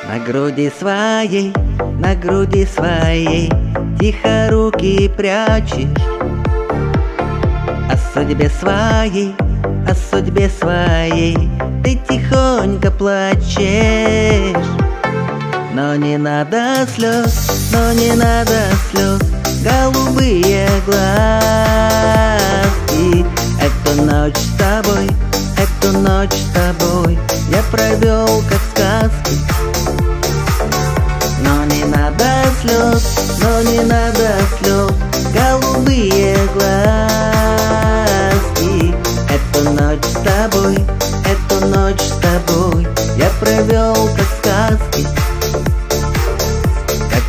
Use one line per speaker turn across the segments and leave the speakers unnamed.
На груди своей тихо руки прячешь. О судьбе своей ты тихонько плачешь. Но не надо слез, голубые глазки. Эту ночь с тобой я провел как в сказке. Но не надо слез, голубые глазки. Эту ночь с тобой я провел как в сказке. Как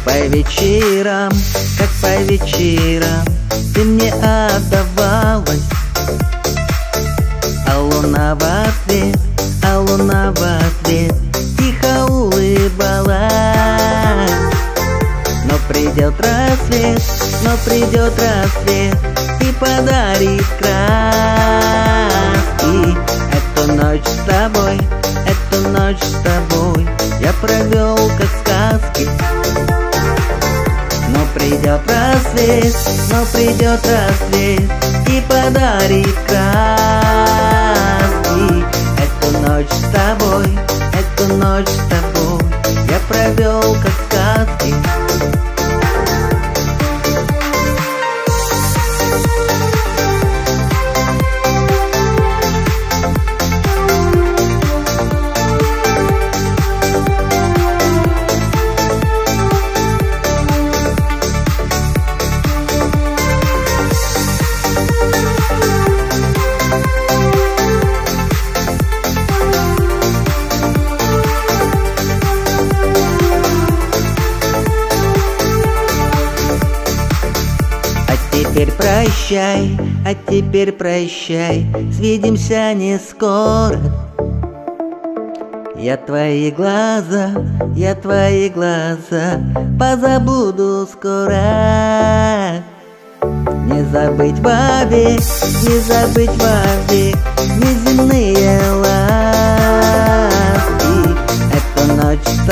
по вечерам ты мне отдавалась, а луна в ответ тихо улыбалась. Но придет рассвет и подарит краски. Эту ночь с тобой я провел как в сказке. Но придет рассвет и подарит краски. Эту ночь с тобой я провел как в сказке. Теперь прощай, свидимся не скоро. Я твои глаза позабуду скоро. Не забыть вовек неземные ласки. Эту ночь с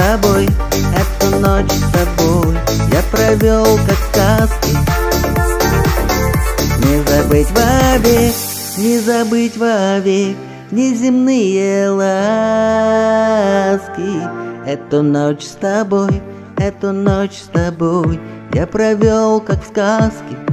тобой я провел как в сказке. Не забыть вовек неземные ласки. Эту ночь с тобой я провел как в сказке.